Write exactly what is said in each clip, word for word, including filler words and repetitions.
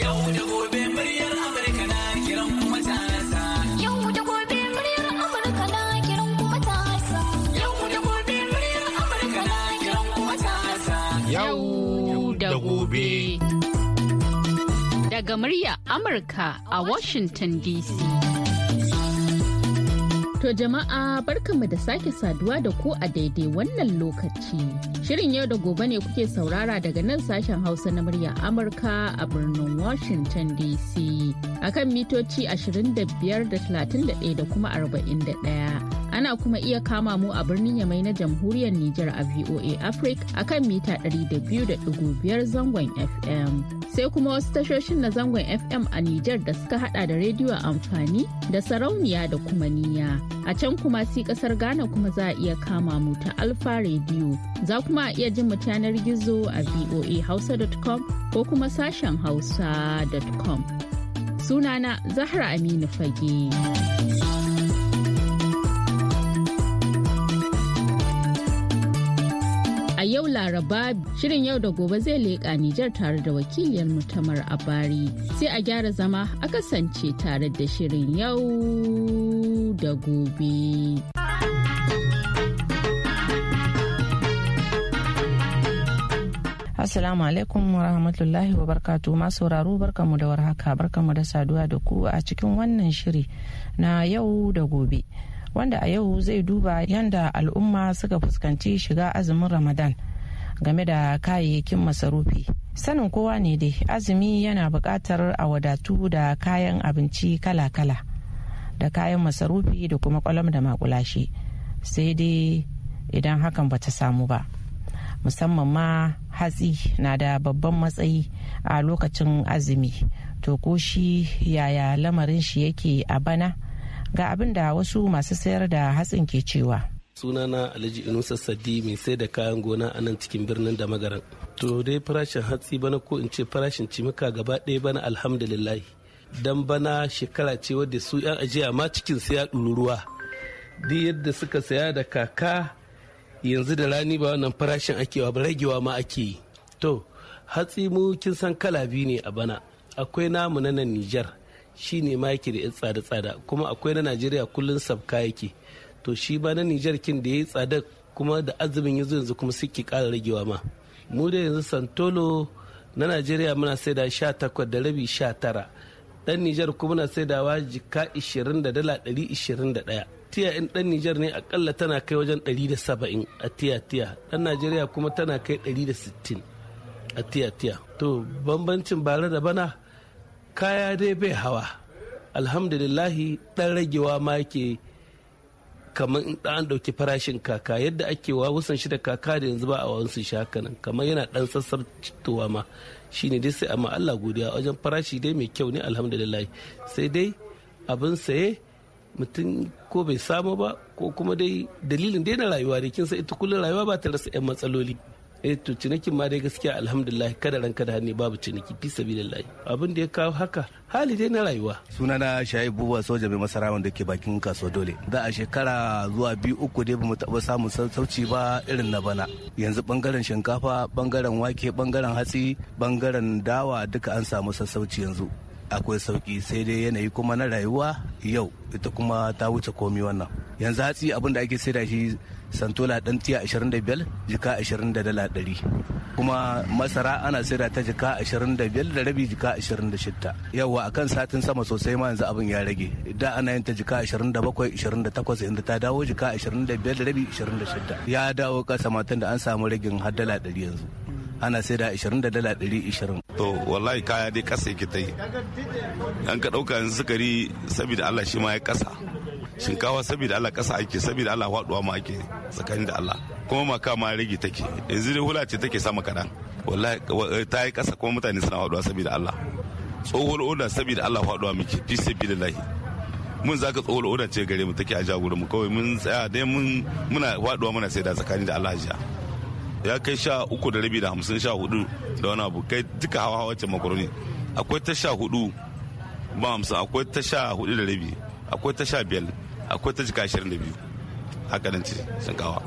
Yau da gobe muryar Amurka na kiran kuma matasa. Yau da gobe muryar Amurka na kiran kuma matasa. Yau da gobe muryar Amurka na kiran kuma matasa. Yau da gobe. Daga muryar Amurka a Washington D C. To jama'a barkanmu da sake saduwa da ku a daidai wannan lokaci. Shirin yau da gobe ne kuke saurara daga nan sashen Hausa na murya Amurka a birnin Washington D C. Akan mitoci ashirin da biyar da talatin da ɗaya da kuma arba'in da ɗaya. Ana kuma iya kama mu a birnin Yamai na Jamhuriyar Nijar a V O A Africa akan mita ɗari da biyu da ɗigo biyar zangon F M. Sai kuma wasu tashoshin na zangon F M a Nijar da suka hada da rediyo amfani da sarauniya da kuma niyya. A can kuma si kasar Ghana kuma za a iya kama mu ta Alfa Radio. Za kuma a iya jin mu yanar gizo a v o a hausa dot com ko kuma sashen hausa dot com. Sunana Zahra Aminu Fage. A yau Laraba shirin yau da gobe zai leƙa Nijar tare da wakiliyar Tamar Abari. Sai a gyara zama a kasance tare da shirin yau da gobe. Assalamu alaikum wa rahmatullahi wa barkatu masu sauraro barkamu da warhaka barkamu da saduwa da ku a cikin wannan shiri na yau da gobe. Wanda a yau zai duba yadda al'umma suka fuskanci shiga azumin Ramadan game da kayayyakin masarufi. Sanin kowa ne dai azumi yana buƙatar a wadatu da kayan abinci kala-kala da kayan masarufi da kuma kwalam da makulashe. Sai dai idan hakan bata samu ba. Musamman ma hatsi na da babban matsayi a lokacin azumi. To ko shi yaya lamarin shi yake a bana? Ga abin da wasu masu sayar da hatsin ke cewa. Sunana Alhaji Inusa Sadi mai sai da kayan gona a nan cikin birnin da magaran. To dai farashin hatsi bana ko in ce farashin cimaka gaba ɗaya bana alhamdulillah. Dan bana shekara ce wadda su yan ajiya ma cikin saya ɗururuwa. Duk yadda suka saya da kaka yanzu da rani ba wannan farashin ake wa ragewa ma ake yi. To hatsi mu kin san kala biyu ne a bana. Akwai namu na nan Nijar. Shi ne ma yake da yan tsada-tsada kuma akwai na Najeriya kullun sabka yake to shi ba na Nijar kin da ya yi tsada kuma da azumin yanzu yanzu kuma suke ƙara ragewa ma mu da yanzu santolo na Najeriya muna sai da sha takwas da rabi sha tara dan Nijar kuma muna sai da wa jika ishirin da dala ɗari ishirin da ɗaya tiya in dan Nijar ne akalla tana kai wajen ɗari da saba'in a tiya tiya dan Najeriya kuma tana kai ɗari da sittin a tiya tiya to bambancin bare da bana kaya dai bai hawa alhamdulillahi dan ragewa ma yake kamar in an dauki farashin kaka yadda ake wa wusan shi da kaka da yanzu ba a wasu shi haka nan kamar yana dan sassar citowa ma shine dai sai amma Allah godiya wajen farashi dai mai kyau ne alhamdulillahi sai dai abin saye mutum ko bai samu ba ko kuma dai dalilin dai na rayuwa dai kin san ita kullum rayuwa ba ta rasa yan matsaloli eh to cinikin ma dai gaskiya alhamdulillah kada ranka da hannu babu ciniki fi sabilillah abin da ya kawo haka hali dai na rayuwa. Sunana Shaibu Buwa soja mai masara wanda ke bakin kaso dole da a shekara zuwa biyu uku dai bamu taɓa samun sauci ba irin na bana yanzu bangaren shinkafa bangaren wake bangaren hatsi bangaren dawa duka an samu sassauci yanzu akwai sauki sai dai yanayi kuma na rayuwa yau ita kuma ta wuce komi wannan yanzu hatsi abin da ake sai da shi santola dan tiya ashirin da biyar jika ashirin da dala ɗari kuma masara ana sai da ta jika ashirin da biyar da rabi jika ashirin da shida yawa akan satin sama sosai ma yanzu abin ya rage da ana yin ta jika ashirin da bakwai ashirin da takwas inda ta dawo jika ashirin da biyar da rabi ashirin da shida ya dawo kasa matan da an samu ragin har dala ɗari yanzu ana sai da ashirin da dala ɗari ashirin. To wallahi kaya dai kasa yake ta yi. An ka ɗauka yanzu sukari saboda Allah shi ma ya kasa. Shinkawa saboda Allah kasa ake saboda Allah faɗuwa ma ake tsakanin da Allah. Kuma maka ma rage take. Yanzu dai hula ce take sama kaɗan. Wallahi ta yi kasa kuma mutane suna faɗuwa saboda Allah. Tsohuwar oda saboda Allah faɗuwa muke fi sabilillahi. Mun zaka tsohuwar oda ce gare mu take a jagoran mu kawai mun tsaya dai mun muna faɗuwa muna sai da tsakanin da Allah jiya. Ya kai sha uku da rabi da hamsin sha hudu da wani abu kai duka hawa hawa ce makaroni akwai ta sha hudu ba hamsin akwai ta sha hudu da rabi akwai ta sha biyar akwai ta jika ashirin da biyu haka nan ce shinkawa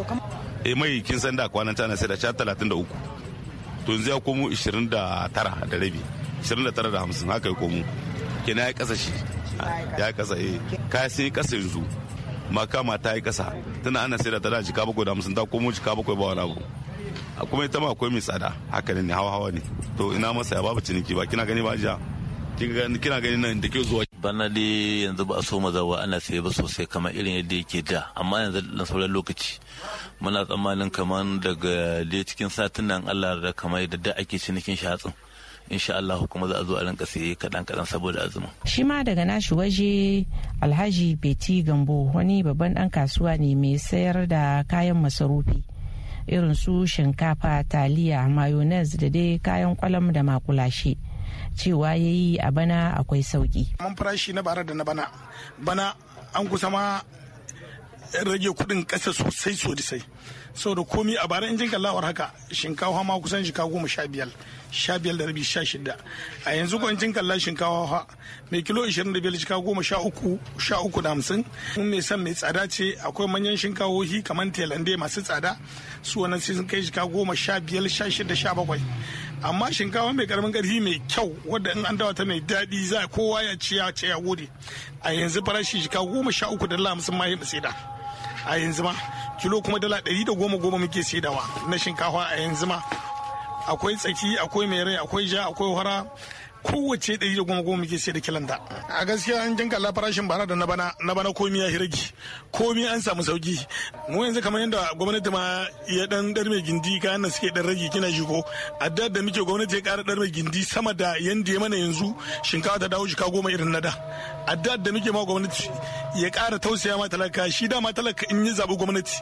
eh mai kin san da kwanan tana sai da sha talatin da uku to yanzu ya komo ashirin da tara da rabi ishirin da tara da hamsin haka ya komo kenan ya kasa shi ya kasa eh kaya sai kasa yanzu makama ta yi kasa tana ana sai da tana jika bakwai da hamsin ta komo jika bakwai ba wani abu kuma ita ma akwai mai tsada haka ne hawa hawa ne to ina masa ya babu ciniki ba kina gani ba jiya kina gani nan da ke zuwa bana dai yanzu ba a so mazawa ana saye ba sosai kamar irin yadda yake da amma yanzu da sauran lokaci muna tsammanin kamar daga dai cikin satin nan Allah da kamar da da ake cinikin shi hatsin insha Allah kuma za a zo a rinka saye kadan kadan saboda azumin. Shi ma daga nashi waje Alhaji Beti Gambo wani babban dan kasuwa ne mai sayar da kayan masarufi irin su shinkafa, taliya, mayonnaise da dai kayan kwalam da makulashe. Cewa ya yi a bana akwai sauki. Man farashi na bara da na bana bana an kusa ma rage kudin kasa sosai sosai saboda komi a bara in jin kallawar haka shinkawa ma kusan shika goma sha biyar sha biyar da rabi sha shida a yanzu ko in jin kalla shinkawa mai kilo ishirin da biyar shika goma sha uku sha uku da hamsin mun mai san mai tsada ce akwai manyan shinkawohi kamar telande masu tsada su wannan sai sun kai shika goma sha biyar sha shida sha bakwai amma shinkawa mai karamin karfi mai kyau wadda in an dawa ta mai daɗi za kowa ya ci ya ce ya gode a yanzu farashi shika goma sha uku da dala hamsin ma yi saida a yanzu ma kilo kuma dala ɗari da goma goma muke saidawa na shinkafa a yanzu ma akwai tsaki akwai mai rai akwai ja akwai hara kowace ɗari da goma goma muke sai da kilanta a gaskiya an jinka la farashin bara da na bana na bana komi ya hiragi komi an samu sauki mu yanzu kamar yadda gwamnati ma ya dan dar mai gindi kayan na suke dan rage kina shigo a da da muke gwamnati ya ƙara dar mai gindi sama da yanda ya mana yanzu shinkafa ta dawo shika goma irin na da a da da muke ma gwamnati ya ƙara tausaya ma talaka shi da ma talaka in yi zaɓi gwamnati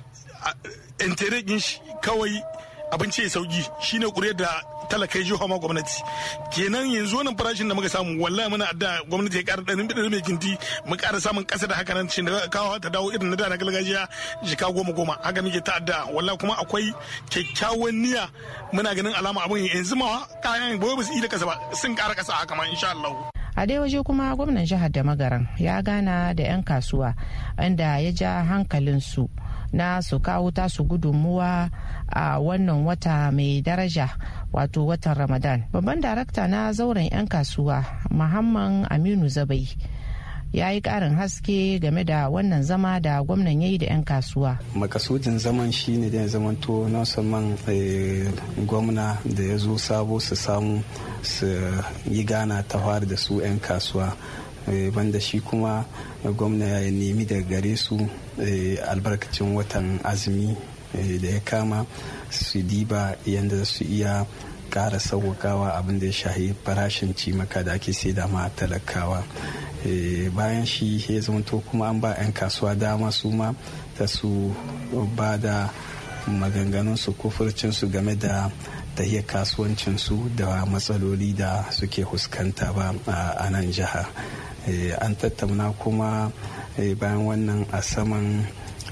in shi kawai abinci ya sauki shine kuriyar da talakai jiho ma gwamnati kenan yanzu wannan farashin da muka samu wallahi muna adda gwamnati ya ƙara ɗarin bidar mai kinti mu ƙara samun ƙasa da haka nan shi da kawo ta dawo irin na da na gargajiya jika goma goma haka muke ta adda wallahi kuma akwai kyakkyawan niyya muna ganin alama abin yanzu ma kayan ba ba su yi da ƙasa ba sun ƙara ƙasa haka ma insha Allah. A dai waje kuma gwamnan jihar da Magaran ya gana da 'yan kasuwa inda ya ja hankalinsu na su kawo tasu gudunmuwa a wannan wata mai daraja wato watan Ramadan. Babban darakta na zauren 'yan kasuwa Muhammad Aminu Zabai ya yi karin haske game da wannan zama da gwamnan ya yi da 'yan kasuwa. Makasudin zaman shi ne da ya zamanto na musamman gwamna da ya zo sabo su samu su yi gana ta fara da su 'yan kasuwa. Banda shi kuma gwamna ya nemi daga gare su albarkacin watan azumi da ya kama su diba yadda su iya kara sauwakawa abin da ya shahi farashin cimaka da ake saida ma talakawa. Bayan shi ya zamanto kuma an ba 'yan kasuwa dama su ma ta su ba da maganganunsu ko furcinsu game da tahiyar kasuwancinsu da matsaloli da suke fuskanta ba a nan jiha. An tattauna kuma bayan wannan a saman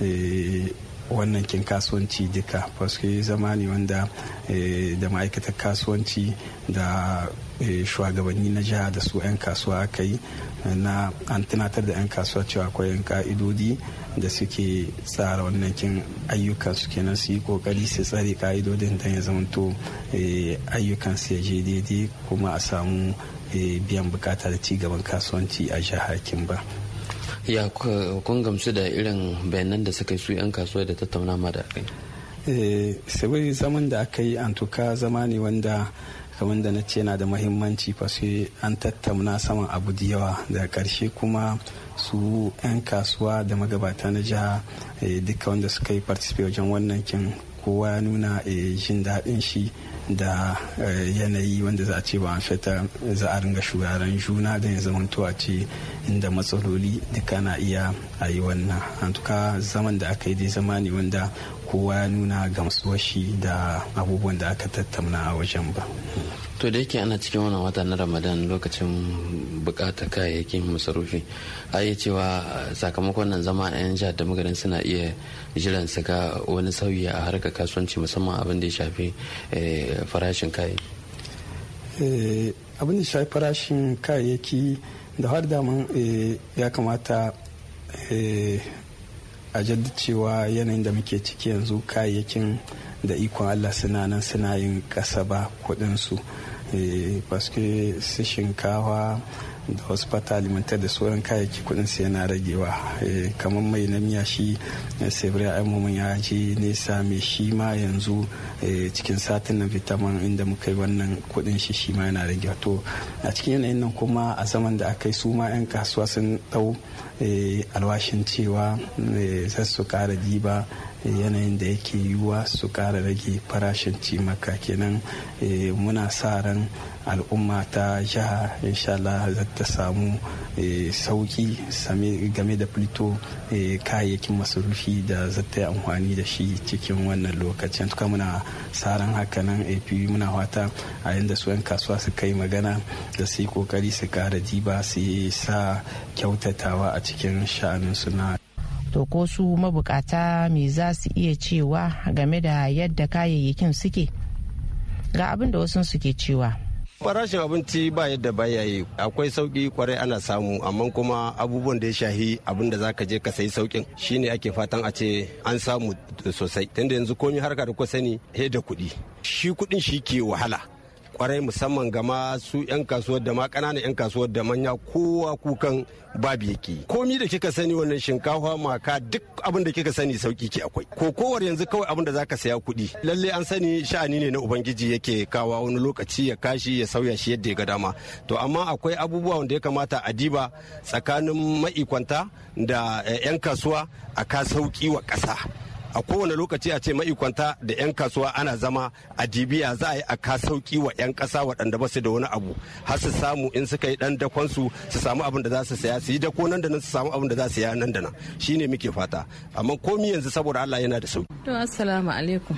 wannan kin kasuwanci duka paske zama ne wanda da ma'aikatar kasuwanci da shugabanni na jiha da su 'yan kasuwa aka yi na an tunatar da 'yan kasuwa cewa akwai 'yan ka'idodi da suke tsara wannan kin ayyukan su kenan su yi kokari su tsare ka'idodin don ya zamanto ayyukan su ya je daidai kuma a samu biyan bukata da cigaban kasuwanci a jihar Kimba. Ya kun gamsu da irin bayanan da suka yi su 'yan kasuwa da tattauna ma da kai? Sai zaman da aka yi an tuka zama ne wanda kamar da na ce yana da mahimmanci fa sai an tattauna saman abu da yawa da karshe kuma su 'yan kasuwa da magabata na jiha duka wanda suka yi participate wajen wannan kin kowa ya nuna jin daɗin shi da yanayi wanda za a ce ba an fita za a ringa shugaren juna don ya zama a ce inda matsaloli duka na iya a yi wannan an tuka zaman da aka yi dai zama ne wanda kowa ya nuna gamsuwar shi da abubuwan da aka tattauna a wajen ba. To da yake ana cikin wannan wata na Ramadan lokacin bukatar kayayyakin masarufi a yi cewa sakamakon nan zama a 'yan jihar da magarin suna iya jiran su ga wani sauyi a harkar kasuwanci musamman abin da ya shafi farashin kayayyaki. Abin da ya shafi farashin kayayyaki da har daman ya kamata a jaddacewa yanayin da muke ciki yanzu kayayyakin da ikon Allah suna nan suna yin kasa ba kudinsu paske su shinkawa da wasu fata alimantar da sauran kayayyaki kudin su yana ragewa kamar mai na miya shi sebria aimomin ya je nesa mai shi ma yanzu cikin satin nan vitamin inda muka yi wannan kudin shi shi ma yana ragewa. To a cikin yanayin nan kuma a zaman da aka yi su ma 'yan kasuwa sun dau alwashin cewa za su kara diba yanayin da yake yiwuwa su kara rage farashin cimaka. Kenan muna sa ran al'umma ta jiha inshallah za ta samu sauki game da fito kayayyakin masarufi da za ta yi amfani da shi cikin wannan lokacin. Tuka muna sa ran hakanan ap muna wata a yadda su 'yan kasuwa su kai magana da su yi kokari su kara diba su sa kyautatawa a cikin sha'anin suna. To ko su mabukata me za su iya cewa game da yadda kayayyakin suke? Ga abin da wasu suke cewa. Farashin abinci ba yadda baya yi, akwai sauki kwarai ana samu, amma kuma abubuwan da ya shahi abin da zaka je ka sayi saukin shine ake fatan a ce an samu sosai. Tunda yanzu komai harka da ku sani he da kuɗi, shi kuɗin shi ke wahala kwarai, musamman ga masu 'yan kasuwar da ma ƙananan 'yan kasuwar da manya, kowa kukan babu yake. Komi da kika sani wannan shinkafa maka duk abin da kika sani sauki ke akwai. Kokowar yanzu kawai abin da zaka saya kuɗi. Lalle an sani sha'ani ne na ubangiji yake kawa wani lokaci ya kashi ya sauya shi yadda ya ga dama. To amma akwai abubuwa wanda ya kamata a diba tsakanin ma'ikwanta da 'yan kasuwa a ka sauki wa ƙasa. A kowane lokaci a ce ma'ikwanta da 'yan kasuwa ana zama a dibiya za a yi a ka sauki wa 'yan kasa waɗanda ba su da wani abu har su samu in suka yi ɗan dakonsu su samu abin da za su saya, su yi dako nan da nan su samu abin da za su saya nan da nan, shine muke fata. Amma komi yanzu saboda Allah yana da sauki. To assalamu alaikum.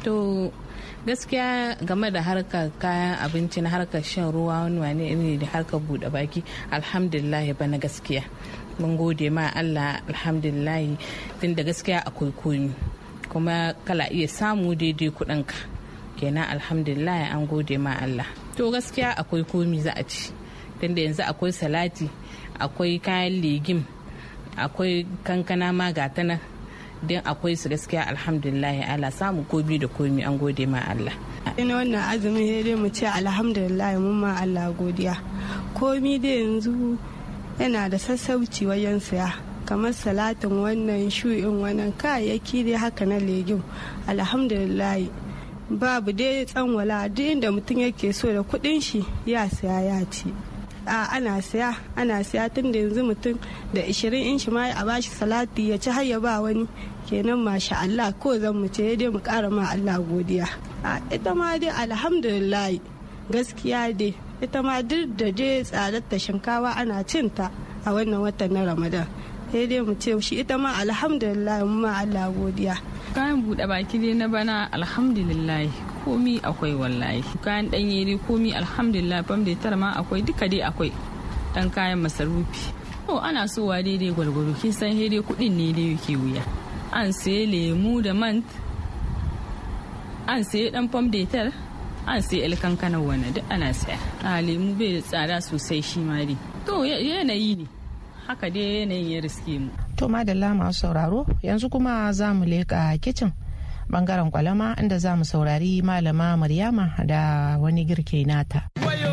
To gaskiya game da harkar kayan abinci na harkar shan ruwa wani wane ne da harkar buɗe baki, alhamdulillah bana gaskiya mun gode ma Allah, alhamdulillah, tun da gaskiya akwai komi kuma kala iya samu daidai kuɗinka, kenan alhamdulillah an gode ma Allah. To gaskiya akwai komi za a ci, tun da yanzu akwai salati, akwai kayan legim, akwai kankana ma gata nan don akwai su gaskiya alhamdulillah Allah samu komi da komi an gode ma Allah. Ina wannan azumin ya dai mu ce alhamdulillah mun ma Allah godiya. Komi da yanzu yana da sassauci wajen siya, kamar salatin wannan shu'in wannan kayayyaki dai haka na legim alhamdulillah babu dai tsanwala, duk inda mutum yake so da kudin shi ya siya ya ci. A ana siya ana siya tun da yanzu mutum da ishirin in shi ma a bashi salati ya ci har ya ba wani, kenan masha Allah ko zan mu ce dai mu kara ma Allah godiya. A ita ma dai alhamdulillah gaskiya dai ita ma duk da dai tsadar ta shinkawa ana cinta a wannan watan na Ramadan, sai dai mu ce shi ita ma alhamdulillah mu ma Allah godiya. Kayan buɗe baki dai na bana alhamdulillah komi akwai wallahi, kayan ɗanye dai komi alhamdulillah, fam da tara ma akwai, duka dai akwai dan kayan masarufi. To ana sowa daidai gwalgwaro, kin san dai kuɗin ne dai yake wuya. An saye lemu da man, an saye dan fam da tara, an sai alkankanar wannan duk ana saya. A lemu bai da tsada sosai shi ma dai. To yanayi ne haka dai yanayin ya riske mu. To madalla masu sauraro, yanzu kuma za mu leƙa kicin bangaren kwalama inda za mu saurari malama Maryama da wani girke nata.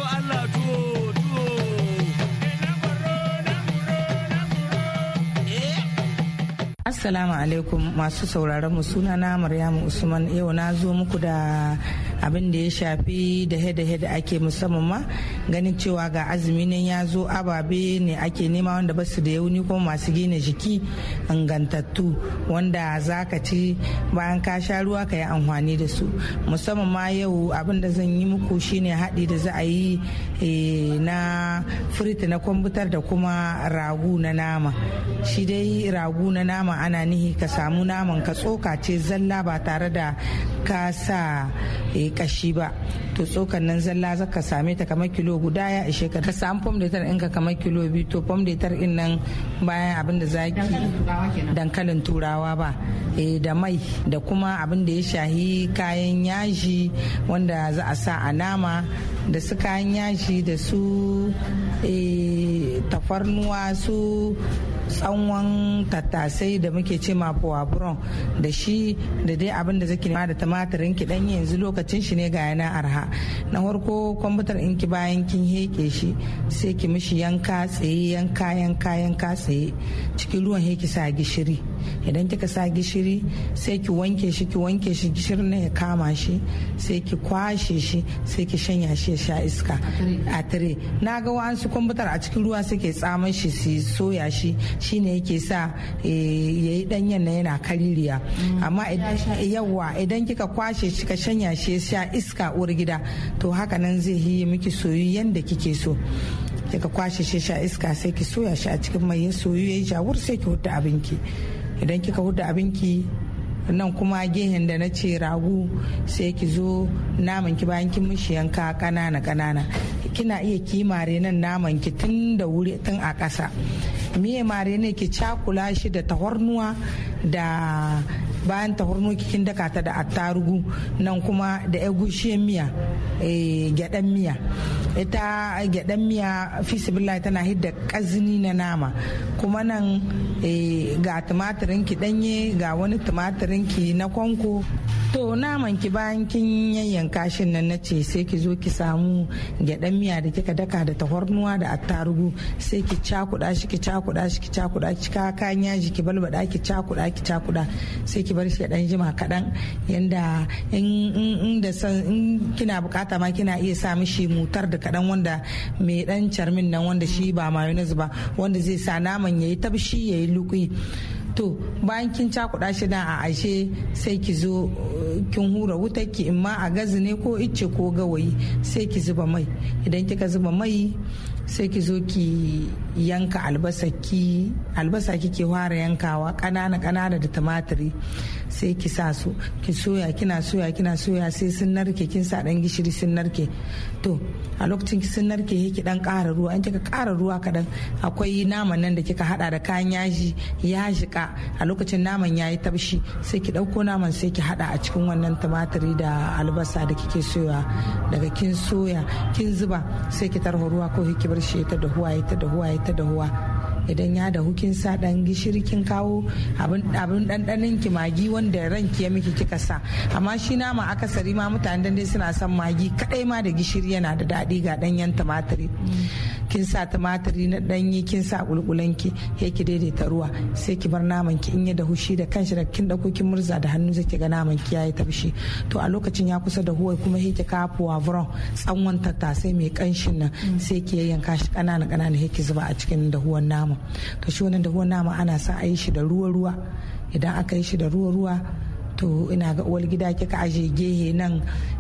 Assalamu alaikum masu sauraron mu, sunana Maryamu Usman. Yau na zo muku da abin da ya shafi da hede da ake musamman ma ganin cewa ga azumi nan ya zo, ababe ne ake nema wanda ba su da yauni kuma masu gina jiki ingantattu wanda za ka ci bayan ka sha ruwa ka yi amfani da su. Musamman ma yau abin da zan yi muku shine haɗi da za a yi na firiti na kwambutar da kuma ragu na nama. Shi dai ragu na nama ana nihi ka samu naman ka tsoka ce zalla ba tare da ka sa kashi ba. To tsokan nan zalla za ka same ta kamar kilo guda ya ishe ka. Ka samu pom de terre in ka kamar kilo biyu. To pom de terre in nan bayan abin da zaki dankalin turawa ba da mai da kuma abin da ya shahi kayan yaji wanda za a sa a nama, da su kayan yaji da su tafarnuwa, su tsawon tattasai da muke ce ma puwaburon da shi da dai abin da zaki nema da tumatirin ki dan yanzu lokacin shi ne ga yana arha. Na farko kwamfutar in ki bayan kin heke shi sai ki mishi yanka tsaye yanka yanka yanka tsaye cikin ruwan he ki sa gishiri. Idan kika sa gishiri sai ki wanke shi ki wanke shi gishirin ne ya kama shi sai ki kwashe shi sai ki shanya shi ya sha iska a tire. Na ga wa'ansu kwamfutar a cikin ruwa suke tsaman shi su soya shi shine yake sa ya yi danyen na yana kaririya. Amma yawa idan kika kwashe shi ka shanya shi ya sha iska uwar gida to haka nan zai yi miki soyu yanda kike so. Kika kwashe shi sha iska sai ki soya shi a cikin mai ya soyu ya yi jawur sai ki huta abinki. Idan kika huta abinki nan kuma gehen da na ce ragu sai ki zo naman ki bayan kin mishi yanka kanana kanana kina iya kimare nan naman ki tun da wuri tun a ƙasa. Miye mare ne ki cakula shi da tahornuwa da bayan tahornuwa kin daka ta da attarugu nan kuma da egushiyar miya gyaɗan miya. Ita gyaɗan miya fisibillah tana hidda ƙazini na nama kuma nan ga tumatirin ki ɗanye ga wani tumatirin ki na kwanko. To naman ki bayan kin yayyanka shin nan na ce sai ki zo ki samu gyaɗan miya da kika daka da tahornuwa da attarugu sai ki cakuɗa shi ki cakuɗa shi ki cakuɗa ki kayan yaji ki balbada ki cakuɗa ki cakuɗa sai ki bar shi ya ɗan jima kaɗan yanda in da san in kina bukata ma kina iya sa mishi mutar da kaɗan wanda mai ɗan carmin nan wanda shi ba mayonnaise ba wanda zai sa naman yayi tabshi yayi lukui. To bayan kin cakuɗa shi na a ashe sai ki zo kin hura wutar ki in ma a gazi ne ko icce ko gawayi sai ki zuba mai. Idan kika zuba mai sai ki zo ki yanka albasa ki albasa kike fara yankawa kanana kanana da tumatiri sai ki sa su ki soya kina soya kina soya sai sun narke kin sa dan gishiri sun narke. To a lokacin ki sun narke ki dan ƙara ruwa in kika ƙara ruwa kadan akwai naman nan da kika hada da kayan yaji ya jika a lokacin naman yayi tabshi sai ki dauko naman sai ki hada a cikin wannan tumatiri da albasa da kike soya. Daga kin soya kin zuba sai ki tarho ruwa ko ki bar shi ta dahuwa ya ta dahuwa ya ta dahuwa. Idan ya dahu kin sa dan gishiri kin kawo abin abin dandanin ki magi wanda ranki ya miki kika sa. Amma shi nama akasari ma mutanen dan dai suna son magi kadai ma da gishiri yana da dadi ga danyen tumatiri. Kin sa tumatiri na danyi kin sa kulkulanki sai ki daidaita ruwa sai ki bar naman ki in ya dahu shi da kanshi da kin dauko kin murza da hannu zai ki ga naman ki yayi tabshi. To a lokacin ya kusa da huwa kuma sai ki kawo poivron tsawon tattasai mai kanshin nan sai ki yayyanka shi kanana kanana sai ki zuba a cikin dahuwan nama. To shi wannan dahuwan nama ana sa a yi shi da ruwa ruwa. Idan aka yi shi da ruwa ruwa to ina ga uwar gida kika aje gehe nan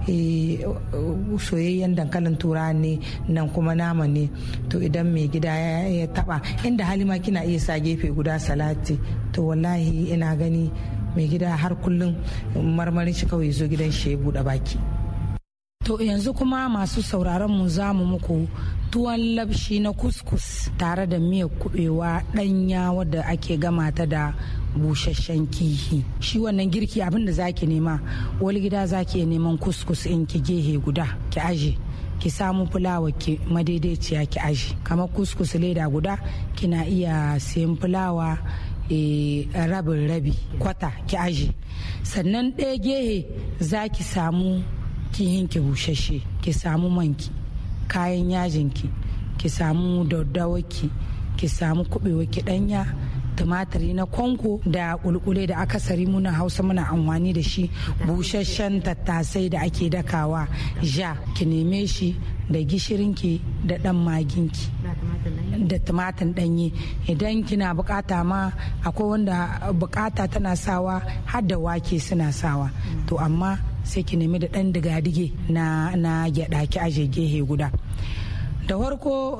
soyayyen dankalin tura ne nan kuma nama ne. To idan mai gida ya taba inda halima kina iya sa gefe guda salati. To wallahi ina gani mai gida har kullum marmarin shi kawai zo gidan shi ya bude baki. To yanzu kuma masu sauraron mu za mu muku tuwon labshi na kuskus tare da miyar kubewa danya wadda ake gama ta da busasshen kihi. Shi wannan girki abin da zaki nema wani gida zaki neman kuskus in ki gehe guda ki aje ki samu fulawa ki madaidaiciya ki aje kamar kuskus leda guda kina iya siyan fulawa e, rabin rabi kwata ki aje. Sannan ɗaya gehe zaki samu kihin ki bushashe ki samu manki kayan yajinki ki samu daddawaki ki samu kubewa ki danya tumatiri na kwanko da kulkule da akasari muna hausa muna amfani da shi busasshen tattasai da ake dakawa ja ki neme shi da gishirinki da dan maginki da tumatin danye. Idan kina bukata ma akwai wanda bukata tana sawa har da wake suna sawa. To amma sai ki nemi da dan diga-dige na na gyada ki aje gehe guda. Da farko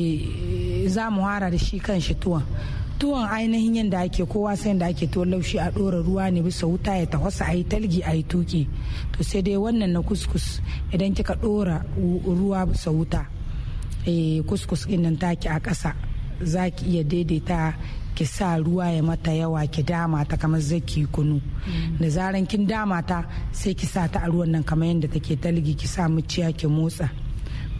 za mu hara da shi kan shi tuwon tuwon ainihin yadda ake kowa sai da ake tuwon laushi a ɗora ruwa ne bisa wuta ya tafasa a yi talgi a yi tuki. To sai dai wannan na kuskus idan kika ɗora ruwa bisa wuta kuskus ɗin nan taki a ƙasa za ki iya daidaita ki sa ruwa ya mata yawa ki dama ta kamar zaki kunu. Da zaran kin dama ta sai ki sa ta a ruwan nan kamar yadda take talgi ki sa muciya ki motsa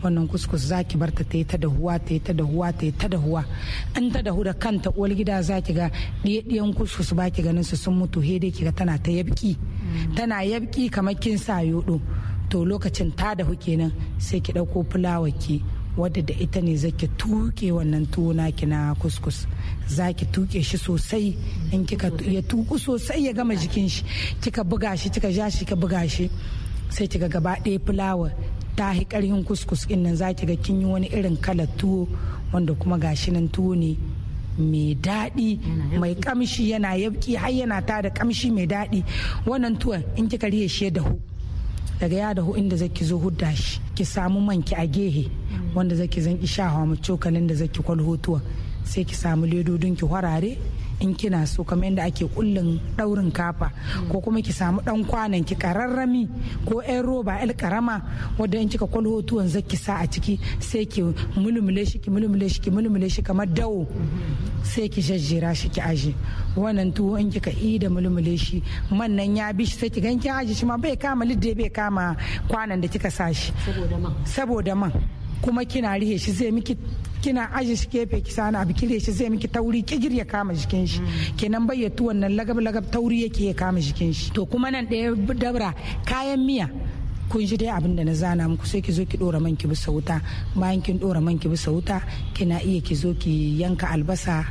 wannan kuskus zaki barta ta yi ta dahuwa ta yi ta dahuwa ta yi ta dahuwa in ta dahu da kanta uwar gida zaki ga ɗiyan kuskus baki ganin su sun mutu he dai kiga tana ta yabki tana yabki kamar kin sa yodo to lokacin ta dahu kenan sai ki ɗauko fulawa ki wadda da ita ne zaki tuke wannan tuwo naki na kuskus zaki tuke shi sosai in kika ya tuku sosai ya gama jikin shi kika buga shi kika ja shi kika buga shi sai kika gaba ɗaya fulawa ta hi karhin kuskus din nan zaki ga kin yi wani irin kalar tuwo wanda kuma gashi nan tuwo ne mai daɗi mai kamshi yana yabki har yana ta da kamshi mai daɗi wannan tuwon in kika riye shi da hu daga ya dahu inda zaki zo hudda shi ki samu manki a gehe wanda zaki zanki shahawa mu cokalin da zaki kwalhotuwa sai ki samu ledodin ki harare in kina so kamar yadda ake kullun daurin kafa ko kuma ki samu dan kwanan ki kararrami ko yan roba el karama wanda in kika kwalhotuwan zaki sa a ciki sai ki mulmule shi ki mulmule shi ki mulmule shi kamar dawo sai ki jajjera shi ki aje wannan tuwo in kika yi da mulmule shi man nan ya bi shi sai ki ganki aje shi ma bai kama lidde bai kama kwanan da kika sa shi saboda man saboda man kuma kina rihe shi zai miki kina aje shi gefe ki sana abu kire shi zai miki tauri kigir ya kama jikin shi kenan bai ya tuwon nan lagab lagab tauri yake ya kama jikin shi to kuma nan ɗaya dabra kayan miya kun ji dai abin da na zana muku sai ki zo ki dora man ki bisa wuta bayan kin dora man ki bisa wuta kina iya ki zo ki yanka albasa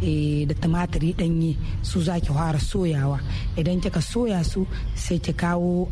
da tumatiri danye su za ki fara soyawa idan kika soya su sai ki kawo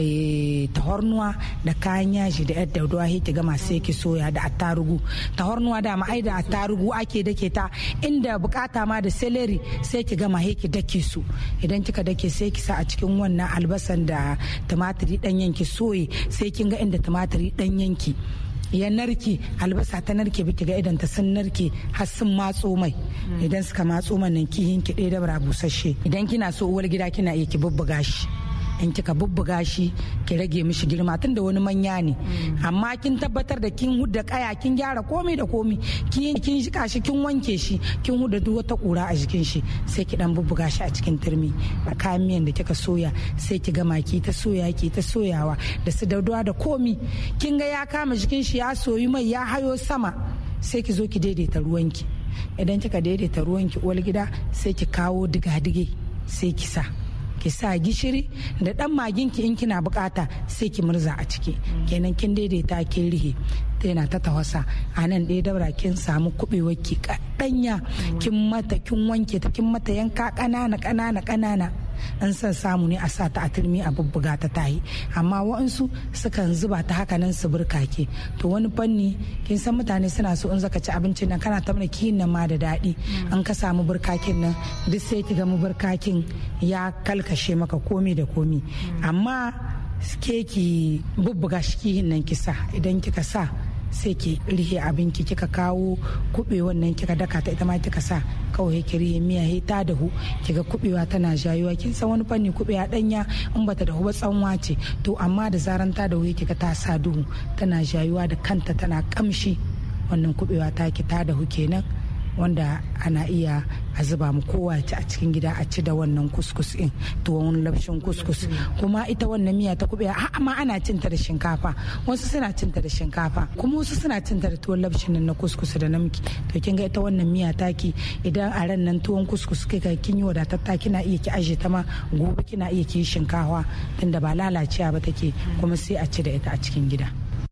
tahornuwa da kayan yaji da yadda daudawa ki gama sai ki soya da attarugu tahornuwa da ma ai da attarugu ake dake ta inda bukata ma da celery sai ki gama ki dake su idan kika dake sai ki sa a cikin wannan albasan da tumatiri danyen ki soye sai kin ga inda tumatiri danyen ki ya narke albasa ta narke biki ga idan ta sun narke har sun matso mai idan suka matso man nan kihin ki ɗaya dabara busasshe idan kina so uwar gida kina iya ki bubbuga shi in kika bubbuga shi ki rage mishi girma tun da wani manya ne amma kin tabbatar da kin hudda kaya kin gyara komai da komai kin kin shika shi kin wanke shi kin hudda duk wata kura a jikin shi sai ki dan bubbuga shi a cikin turmi a kayan miyan da kika soya sai ki gama ki ta soya ki ta soyawa da su daudawa da komai kin ga ya kama jikin shi ya soyu mai ya hayo sama sai ki zo ki daidaita ruwanki idan kika daidaita ruwanki uwar gida sai ki kawo diga-dige sai ki sa ki sa gishiri da dan maginki in kina bukata sai ki murza a ciki kenan kin daidaita kin rihe yana ta tawasa a nan ɗaya daura kin samu kuɓewar ki kaɗanya kin mata kin wanke ta kin mata yanka ƙanana ƙanana ƙanana an san samu ne a sa ta a turmi a bubbuga ta tayi amma wa'ansu sukan zuba ta haka nan su burkake to wani fanni kin san mutane suna so in zaka ci abincin nan kana ta mana kihin nan ma da daɗi an ka samu burkakin nan duk sai ki ga mu burkakin ya kalkashe maka komi da komi amma ke ki bubbuga shi kihin nan kisa idan kika sa sai ki rihe abinki kika kawo kuɓewan nan kika daka ta ita ma kika sa kawai ki rihe miya he ta dahu kiga kuɓewa tana jayuwa kin san wani fanni kuɓewa danya in bata dahu ba tsanwa ce to amma da zaran ta dahu kika ta sa duhu tana jayuwa da kanta tana kamshi wannan kuɓewa ta ki ta dahu kenan wanda ana iya a zuba mu kowa ci a cikin gida a ci da wannan kuskus in tuwon lafshin kuskus kuma ita wannan miya ta kuɓewa amma ana cinta da shinkafa wasu suna cinta da shinkafa kuma wasu suna cinta da tuwon lafshin nan na kuskus da namki to kin ga ita wannan miya taki idan a ran nan tuwon kuskus kika kin yi wadatatta kina iya ki aje ta ma gobe kina iya ki shinkafa tunda ba lalacewa ba take kuma sai a ci da ita a cikin gida.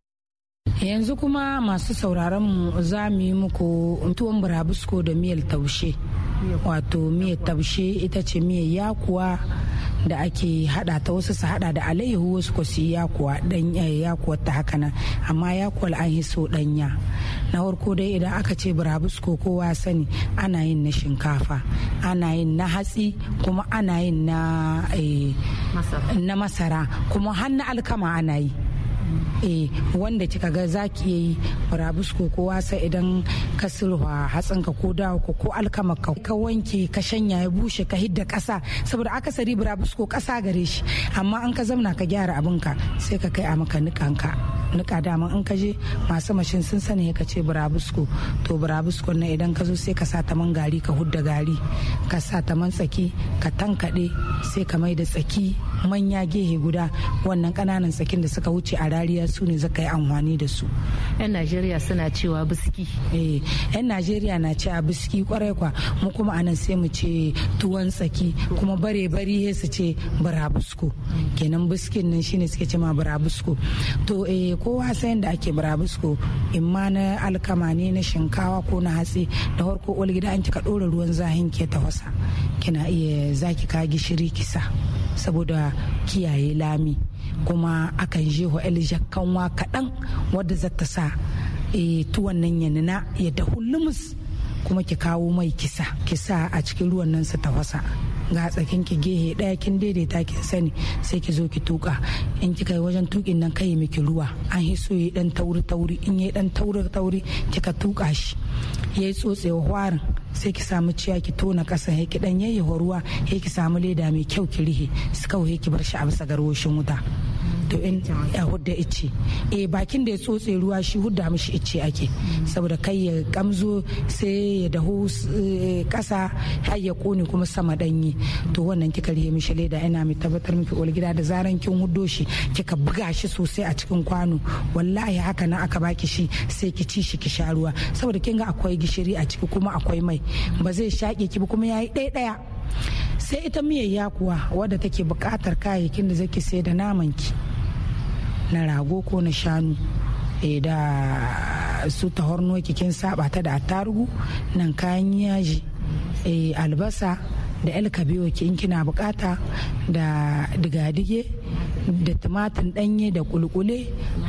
Yanzu kuma masu sauraron mu za mu yi muku tuwon burabusko da miyar taushe wato miyar taushe ita ce miyar yakuwa da ake hada ta wasu su hada da alayyahu wasu ko su yakuwa dan yakuwa ta haka nan amma yakuwar an yi so danya na farko dai idan aka ce burabusko kowa sani ana yin na shinkafa ana yin na hatsi kuma ana yin na na masara kuma har na alkama ana yi eh wanda kika ga zaki yi burabusko ko wasa idan ka sulwa hatsinka ko dawo ko ko alkama ka ka wanke ka shanya ya bushe ka hidda kasa saboda akasari burabusko kasa gare shi amma an ka zamna ka gyara abinka sai ka kai a maka nikanka nika dama in ka je masu mashin sun sani ka ce burabusko to burabusko na idan ka zo sai ka sa taman gari ka hudda gari ka sa taman tsaki ka tankaɗe sai ka mai da tsaki manya gehe guda wannan kananan tsakin da suka wuce a rariya su ne zaka yi amfani da su. yan najeriya suna cewa biski. eh yan najeriya na cewa biski kwarai kwa mu kuma anan sai mu ce tuwon tsaki kuma bare bari su ce burabusko kenan biskin nan shine suke ce ma burabusko to eh kowa sai da ake burabusko in ma na alkama ne na shinkawa ko na hatsi da farko olgida an kika dora ruwan zahin ke tafasa kina iya zaki ka gishiri kisa saboda kiyaye lami kuma akan je ho kanwa kaɗan wadda za ta sa tuwon nan ya nuna ya dahu lumus kuma ki kawo mai kisa kisa a cikin ruwan nan su tafasa ga tsakin ki gehe daya kin daidaita kin sani sai ki zo ki tuka in kika yi wajen tukin nan kai miki ruwa an hiso yi dan tauri tauri in yi dan tauri tauri kika tuka shi yayi tsotsewa hwarin sai ki samu ciya ki tona kasa he ki dan yayyafa ruwa he ki samu leda mai kyau ki rihe su kawai ki bar shi a bisa garwoshin wuta to in ya hudda ice eh bakin da ya tsotse ruwa shi hudda mishi ice ake saboda kai ya kamzo sai ya dahu kasa har ya kone kuma sama danyi to wannan kika rihe mishi leda ina mai tabbatar miki ol gida da zaran kin huddo shi kika buga shi sosai a cikin kwano wallahi haka na aka baki shi sai ki ci shi ki sha ruwa saboda kin ga akwai gishiri a ciki kuma akwai mai ba zai shaƙe ki ba kuma yayi ɗaya ɗaya sai ita miyar yakuwa wadda take buƙatar kayayyakin da zaki sai da naman ki na rago ko na shanu da su tahorno kin saba ta da attarugu nan kayan yaji albasa da alkabewa ki in kina bukata da digadige da tumatin danye da kulkule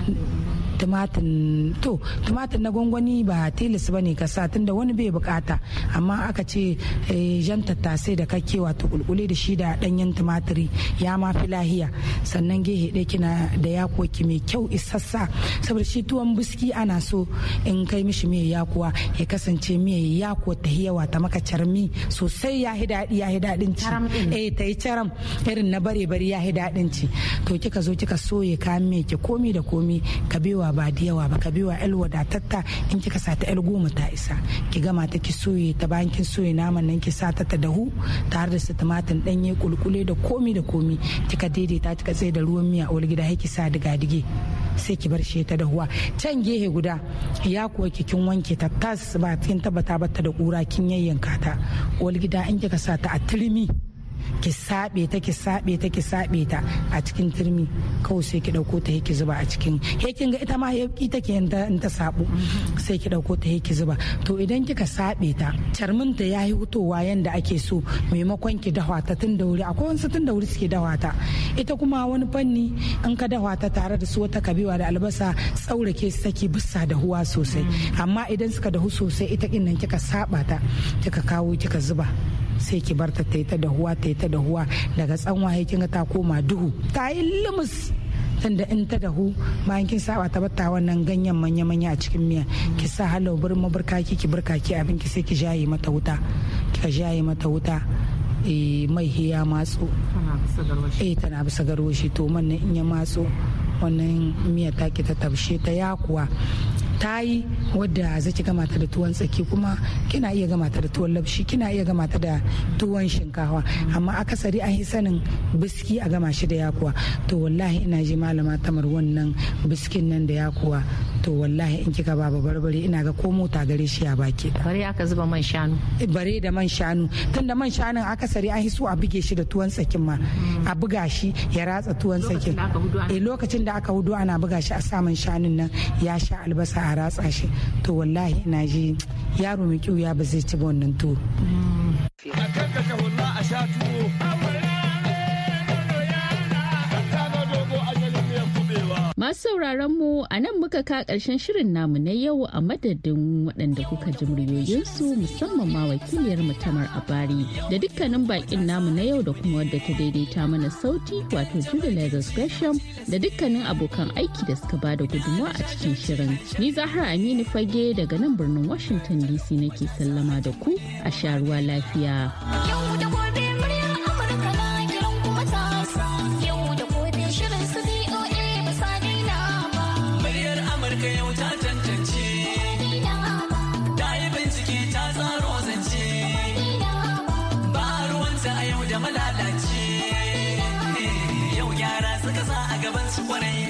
tumatin to tumatin na gwangwani ba tilis bane ka sa tunda wani bai bukata amma aka ce jan tattasai da kake wato kulkule da shi da danyen tumatiri ya ma fi lahiya sannan gehe ɗaya kina da yakoki mai kyau isassa saboda shi tuwon biski ana so in kai mishi mai yakuwa ya kasance mai yako ta yawa ta maka carmi sosai ya hi daɗi ya hi daɗin ci eh ta yi caram irin na bare bare ya hi daɗin ci to kika zo kika soye kayan mai ki komi da komi ka bewa ba da yawa ba ka biwa el wadatatta in kika sa ta el goma ta isa ki gama ta ki soye ta bayan kin soye naman nan ki sa ta ta dahu tare da su tumatin danye kulkule da komi da komi kika daidaita kika tsaye da ruwan miya a gida ki sa diga dige sai ki bar shi ta dahuwa can gehe guda ya kuwa ki kin wanke ta tas ba kin tabbata ba ta da kura kin yayyanka ta wal gida in kika sa ta a turmi ki sabe ta ki sabe ta ki sabe ta a cikin turmi kawai sai ki dauko ta ki zuba a cikin he kin ga ita ma yauki take in ta sabu sai ki dauko ta ki zuba to idan kika sabe ta charmin ta yayi hutowa yanda ake so maimakon ki dawa ta tun da wuri akwai wasu tun da wuri suke dawa ta ita kuma wani fanni in ka dawa ta tare da su wata kabewa da albasa tsaurake su take bisa da huwa sosai amma idan suka dahu sosai ita kin nan kika saba ta kika kawo kika zuba sai ki bar ta ta dahuwa ta ta dahuwa daga tsanwa kin ga ta koma duhu ta yi lumus tunda in ta dahu bayan kin saba ta batta wannan ganyen manya manya a cikin miya ki sa halau burin maburkaki ki burkaki abin ki sai ki jaye mata wuta kika jaye mata wuta eh mai hiya matso eh tana bisa garwashi to man in ya matso wannan miya ta ki ta tabshe ta yakuwa ta yi wadda zaki gama ta da tuwon tsaki kuma kina iya gama ta da tuwon labshi kina iya gama ta da tuwon shinkawa amma akasari an yi sanin biski a gama shi da yakuwa to wallahi ina ji malama tamar wannan biskin nan da yakuwa to wallahi in kika ba barbare ina ga ko mota gare shi ya baki bare aka zuba man shanu bare da man shanu tunda man shanun akasari an yi so a buge shi da tuwon tsakin ma a buga shi ya ratsa tuwon tsakin eh lokacin da aka hudu ana buga shi a saman shanun nan ya sha albasa a ratsa shi to wallahi ina ji yaro mai kiwo ya ba zai ci ba wannan tuwo. Masu sauraron mu a nan muka ka ƙarshen shirin namu na yau a madadin waɗanda kuka ji muryoyinsu musamman ma wakiliyar Tamar Abari da dukkanin bakin namu na yau da kuma wadda ta daidaita mana sauti wato Julie Lagos Gresham da dukkanin abokan aiki da suka bada gudunmawa a cikin shirin. Ni Zahra Aminu Fage daga nan birnin Washington D C nake sallama da ku a sha ruwa lafiya. Yau da gobe muryar Amurka na kiran kuma ta yau da gobe shirin su B O A ba sa daina ba.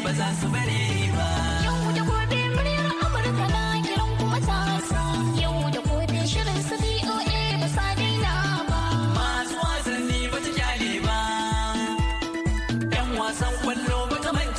ba za su bare ba.